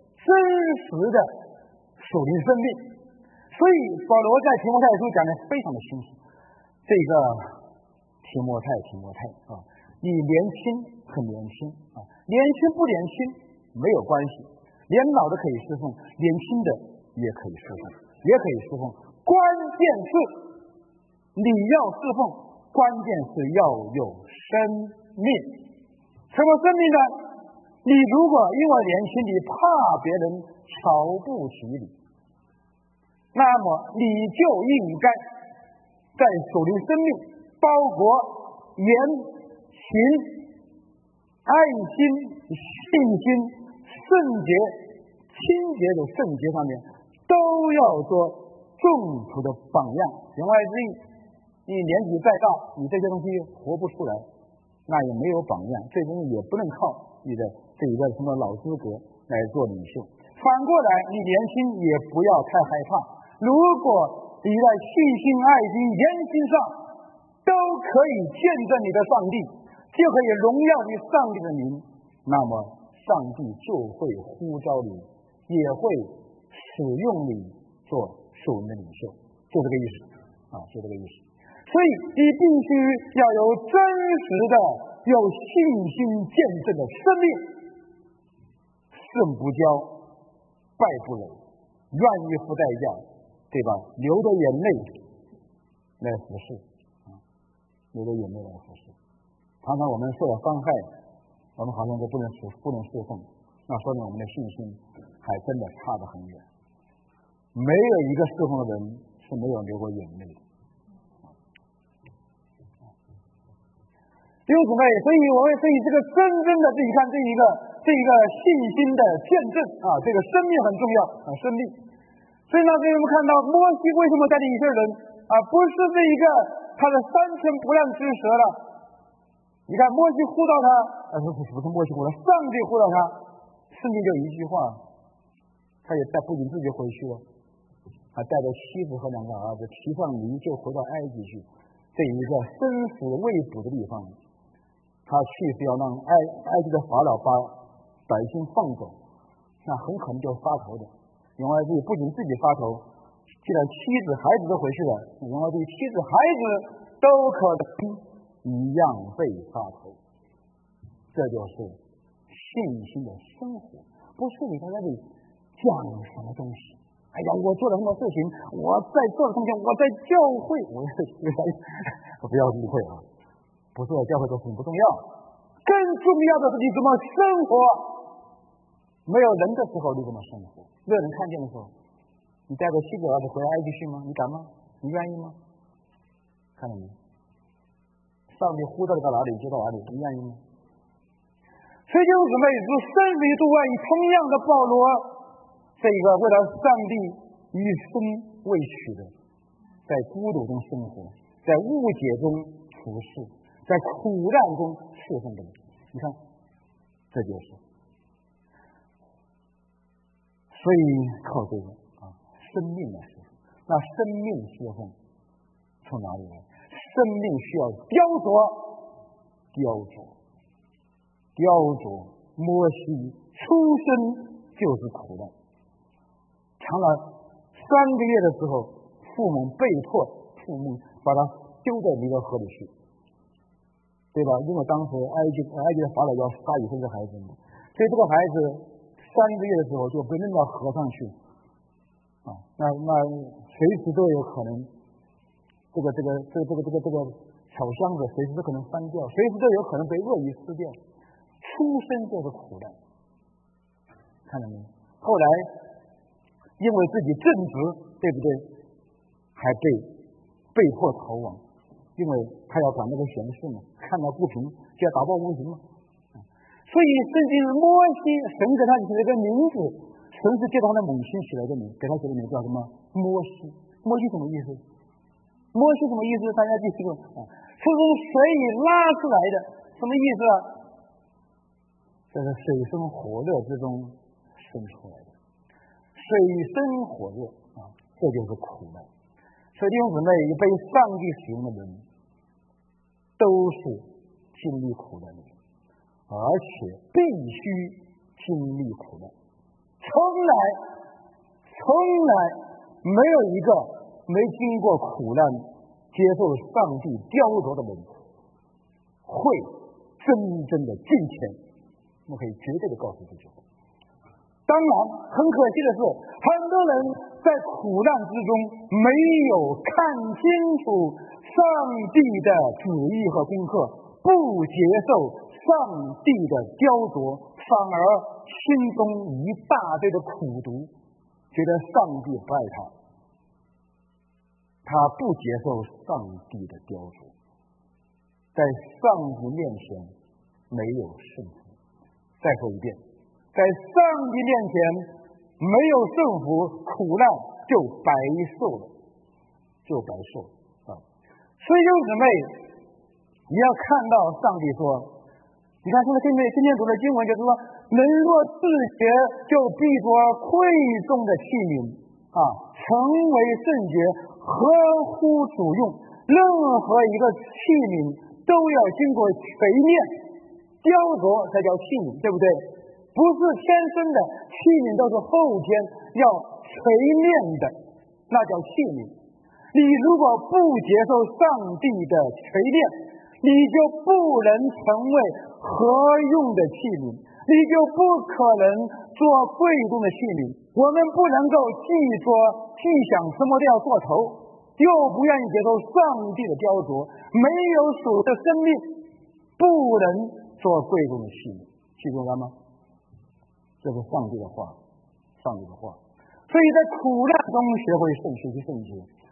属灵生命。所以保罗在提摩太书讲的非常的清楚，这个提摩太啊，你年轻很年轻啊，年轻不年轻没有关系，年老的可以侍奉，年轻的也可以侍奉，关键是你要侍奉，关键是要有生命。什么生命呢？你如果因为年轻你怕别人瞧不起你，那么你就应该在属灵生命包括言行爱心信心圣洁清洁的圣洁上面都要做众途的榜样。言外之意，你年纪再大，你这些东西活不出来，那也没有榜样，最终也不能靠你的这一个什么老资格来做领袖。反过来，你年轻也不要太害怕，如果你在信心爱心言行上都可以见证你的上帝，就可以荣耀你上帝的名，那么上帝就会呼召你，也会使用你做属灵的领袖，就这个意思啊，就这个意思。所以你必须要有真实的有信心见证的生命，胜不骄败不馁，愿意付代价，对吧？流着眼泪来服侍流着眼泪来服侍。常常我们受了伤害，我们好像就不能侍奉，那说明我们的信心还真的差得很远。没有一个侍奉的人是没有流过眼泪的。弟兄姊妹，所以我们这个真正的自己看这一个信心的见证啊，这个生命很重要啊，生命。所以呢，我们看到摩西为什么带领以色列人啊，不是这一个他的3千不亮之舌了。你看摩西呼到他，不是摩西呼到，上帝呼到他，圣经就一句话，他也不仅自己回去了，还带着妻子和2个儿子骑上驴就回到埃及去，这一个生死未卜的地方。他去是要让埃及的法老把百姓放走，那很可能就杀头的。因为不仅自己杀头，既然妻子孩子都回去了，因为妻子孩子都可能一样被杀头。这就是信心的生活，不是你在那里讲什么东西。哎呀，我做了什么事情，我在做了什么，我在教会，不要误会啊，不是在教会做事情不重要，更重要的是你怎么生活。没有人的时候你怎么生活？没有人看见的时候，你带着妻子儿子回埃及去吗？你敢吗？你愿意吗？看到没有？上帝呼到哪里就到哪里，你愿意吗？所以就是每次生离度外，同样的保罗，这一个为了上帝一生未娶的，在孤独中生活，在误解中服侍，在苦难中侍奉的人，你看，这就是。所以靠这个生命来侍奉。那生命侍奉从哪里来？生命需要雕琢。摩西出生就是苦难，长了3个月的时候，父母被迫把他丢在尼罗河里去，对吧？因为当时埃及的法老要杀以色列孩子， 所以这个孩子3个月的时候就被扔到河上去那随时都有可能这个小箱子随时都可能翻掉，随时都有可能被鳄鱼吃掉。出生就是苦难，看到没有？后来因为自己正直，对不对？还被迫逃亡，因为他要管那个闲事嘛，看到不平就要打抱不平嘛。所以圣经摩西，神给他起了一个名字，神是借着他的母亲起了一个名，给他起的名字叫什么？摩西。摩西什么意思？摩西什么意思？大家记清楚是从水里拉出来的，什么意思啊？这是水深火热之中生出来的，水深火热这就是苦难。所以弟兄姊妹，被上帝使用的人都是经历苦难的人，而且必须经历苦难。从来没有一个没经过苦难接受上帝雕琢的人会真正的进前。我可以绝对的告诉自己，当然很可惜的是，很多人在苦难之中没有看清楚上帝的旨意和功课，不接受上帝的雕琢，反而心中一大堆的苦毒，觉得上帝不爱他不接受上帝的雕琢，在上帝面前没有胜负。再说一遍，在上帝面前没有胜负，苦难就白受了，所以弟兄姊妹，你要看到上帝说，你看今天读的经文就是说，人若自洁，就必作贵重的器皿成为圣洁，合乎主用。任何一个器皿都要经过锤炼雕琢才叫器皿，对不对？不是天生的器皿，都是后天要锤炼的，那叫器皿。你如果不接受上帝的锤炼，你就不能成为合用的器皿，你就不可能做贵重的器皿。我们不能够既想什么都要做头，又不愿意接受上帝的雕琢，没有属的生命，不能做贵重的器皿，记住了吗？这是上帝的话。所以在苦难中学会圣洁。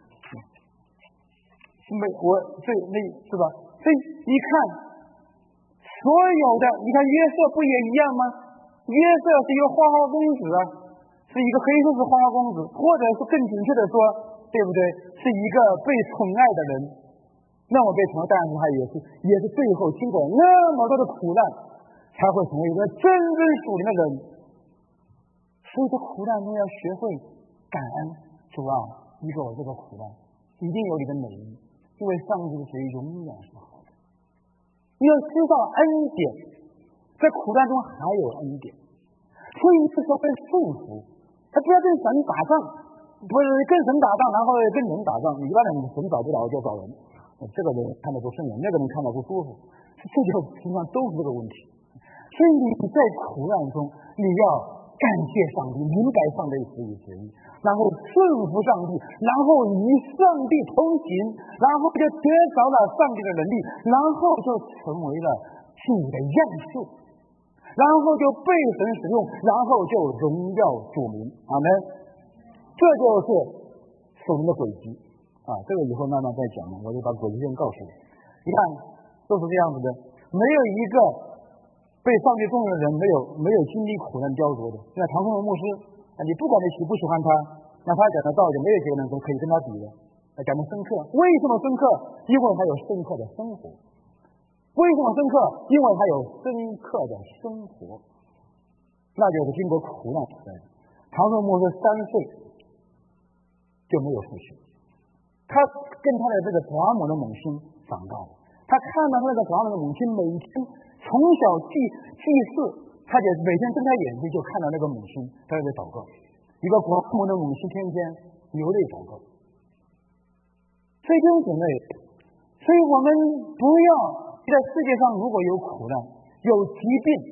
是吧？所以你看，所有的，你看约瑟不也一样吗？约瑟是一个花花公子是一个可以说是花花公子，或者是更准确的说，对不对？是一个被宠爱的人。那么被宠爱，但是他也是最后经过那么多的苦难，才会成为一个真正属灵的人。所以在苦难中要学会感恩，主你给我这个苦难，一定有你的美意，因为上帝的旨意永远是好的。你要知道恩典，在苦难中还有恩典，所以这时候被束缚，他不要跟神打仗，不是跟神打仗，然后跟人打仗。一般人神找不着就找人，这个人看得不顺眼，那个人看得不舒服，这就平常都是这个问题。所以你在苦难中，你要感谢上帝，明白上帝旨意，然后顺服上帝，然后与上帝同行，然后就得着了上帝的能力，然后就成为了主的样式，然后就被神使用，然后就荣耀主名。阿们。这就是属灵的轨迹这个以后慢慢再讲我就把轨迹先告诉你。你看都是这样子的，没有一个被上帝重用的人没有经历苦难雕琢的。像唐松荣牧师你不管你喜不喜欢他，那他讲的道理没有几个人可以跟他比的，讲的深刻。为什么深刻？因为他有深刻的生活。为什么深刻？因为他有深刻的生活，那就是经过苦难出来的。唐松牧师3岁就没有父亲，他跟他的这个寡母的母亲长大的，他看到那个寡母的母亲每天从小祭祀，他就每天睁开眼睛就看到那个母亲在那里祷告，一个寡母的母亲天天流泪祷告。所以弟兄姊妹，所以我们不要在世界上如果有苦难、有疾病、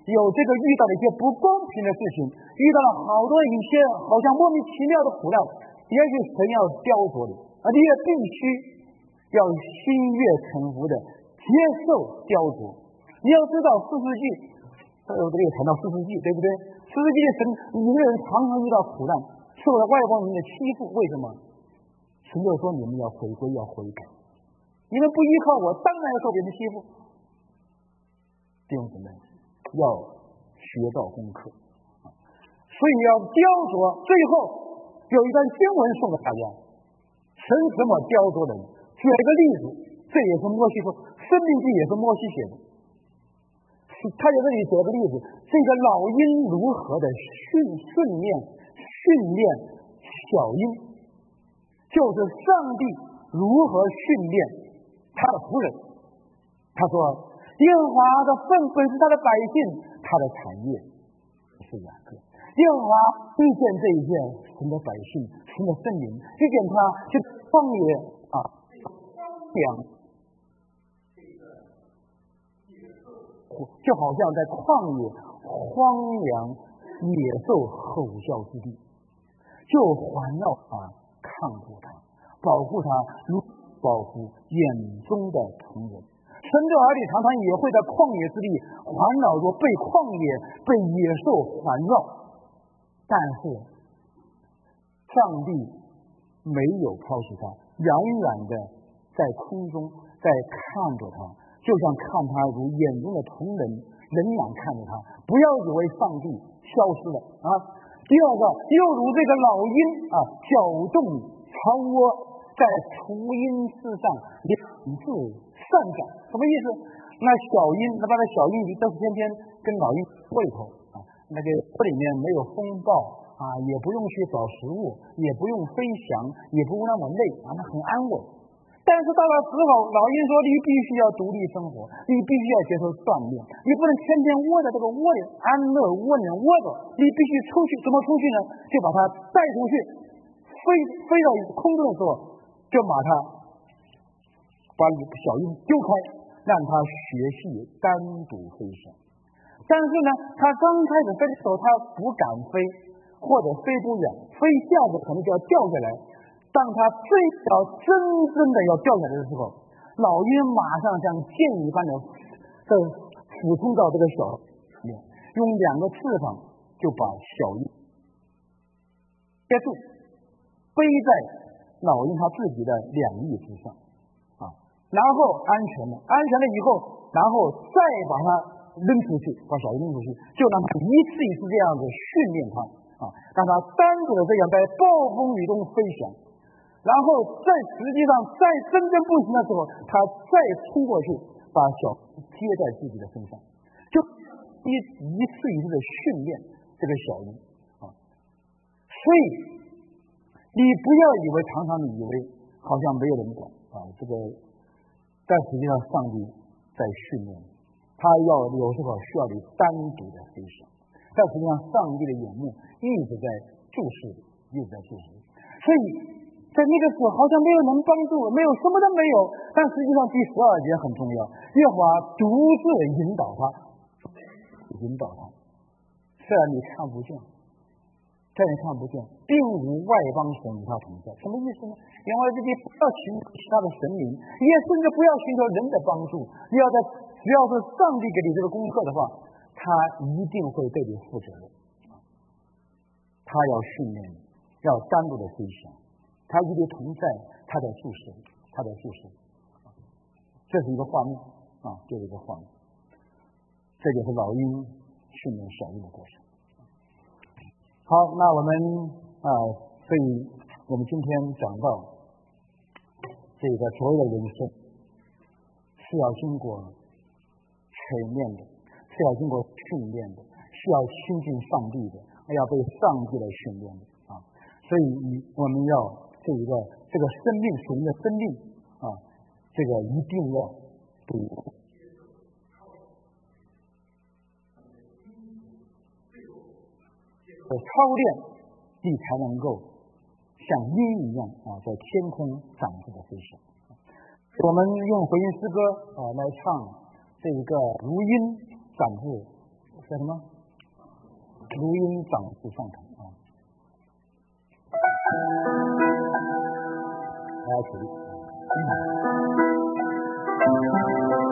有这个遇到了一些不公平的事情，遇到了好多一些好像莫名其妙的苦难，也许神要雕琢你，而你也必须要心悦诚服的接受雕琢。你要知道四世纪，这里谈到四世纪，对不对？四世纪的神，你们人常常遇到苦难，受了外邦人的欺负，为什么？神就说你们要回归，要悔改。你们不依靠我，当然要受别人欺负。弟兄姊妹，要学到功课，所以要雕琢。最后有一段经文送给大家，神怎么雕琢人？举了一个例子，这也是摩西说，生命记也是摩西写的。他在这里举了个例子，这个老鹰如何的训练小鹰，就是上帝如何训练他的仆人。他说，耶和华的份本是他的百姓，他的产业是雅各。耶和华遇见这一件神的百姓，神的圣灵，遇见他就旷野就好像在旷野荒凉野兽吼叫之地，就环绕他，看顾他，保护他，如保护眼中的瞳人。神的儿女常常也会在旷野之地环绕着，被旷野被野兽环绕，但是上帝没有抛弃他，远远的在空中在看着他，就像看他如眼中的瞳人，仍然看着他。不要以为上帝消失了啊！第二个，又如这个老鹰搅动巢窝，在雏鹰之上两次散展，什么意思？那小鹰，那把那小鹰都是天天跟老鹰会头那个窝里面没有风暴也不用去找食物，也不用飞翔，也不用那么累那很安稳。但是到了时候，老鹰说你必须要独立生活，你必须要接受锻炼，你不能天天窝在这个窝里安乐窝里窝着，你必须出去。怎么出去呢？就把它带出去，飞到空中的时候，就把小鹰丢开，让它学习单独飞翔。但是呢，它刚开始飞的时候，它不敢飞，或者飞不远，飞一下子可能就要掉下来。当它飞到真正的要掉下来的时候，老鹰马上像箭一般的俯冲到这个小鹰，用两个翅膀就把小鹰接住，背在老鹰它自己的两翼之上然后安全了以后，然后再把它扔出去，把小鹰扔出去，就让它一次一次这样子训练它让它单独的这样在暴风雨中飞翔。然后实际上在真正不行的时候，他再冲过去，把小贴在自己的身上，就一次一次的训练这个小鹰所以你不要以为常常你以为好像没有人管这个，但实际上上帝在训练你，他有时候需要你单独的飞翔，但实际上上帝的眼目一直在注视你，所以在那个时候好像没有人帮助，没有什么都没有，但实际上第12节很重要，耶和华独自引导他，虽然你看不见，并无外邦神与他同在。什么意思呢？因为这里不要寻求其他的神明，也甚至不要寻求人的帮助，只要是上帝给你这个功课的话，他一定会对你负责任，他要训练你，要单独的飞翔，他与你同在，他在注视，这是一个画面这是一个画面，这就是老鹰训练小鹰的过程。好，那我们所以我们今天讲到这个所有的人生是要经过锤炼的，是要经过训练的，是要亲近上帝的，要被上帝来训练的所以我们要这个生命属灵的生命这个一定要对操练，你才能够像鹰一样在天空展翅的飞翔。我们用回音诗歌来唱这个如鹰展翅叫什么？录音长子上台啊！大家起立。